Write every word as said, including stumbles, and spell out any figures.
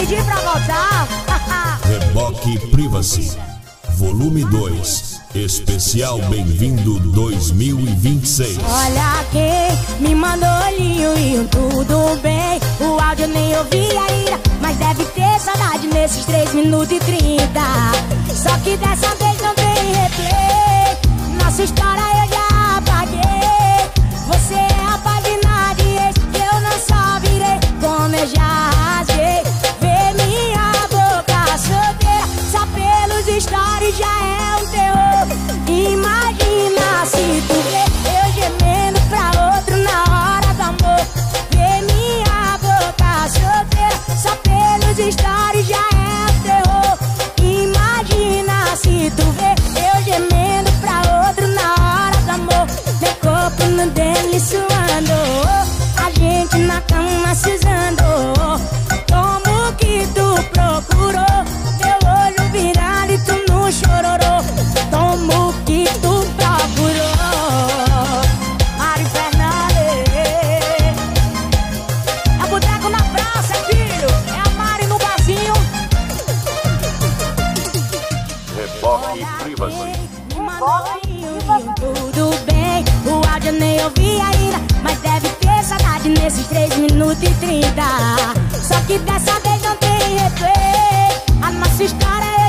pedir pra voltar. Reboque Privacy, volume dois, especial Bem-vindo dois mil e vinte e seis. Olha quem me mandou olhinho e um tudo bem. O áudio nem ouvi ainda, mas deve ter saudade nesses três minutos e trinta. Só que dessa vez não tem replay. Nossa história eu já apaguei. Você é a página de ex que eu não só virei, como eu já rasguei. Vê minha boca solteira, só pelos stories já é um terror. Imagina se tu vê eu gemendo pra outro na hora do amor. Vê minha boca solteira, só pelos stories já é um terror. Imagina se tu vê eu gemendo pra outro na hora do amor. Meu corpo no dele suando, a gente na cama se usando. Como que tu procurou meu olho virado e tu não chororou? Como que tu procurou? Mari Fernandes. É boteco na praça, filho. É a Mari no barzinho. Reboque Privacy. Tudo bem, o áudio nem ouvi ainda, mas deve ter saudade nesses três minutos e trinta. Só que dessa vez não tem replay. A nossa história é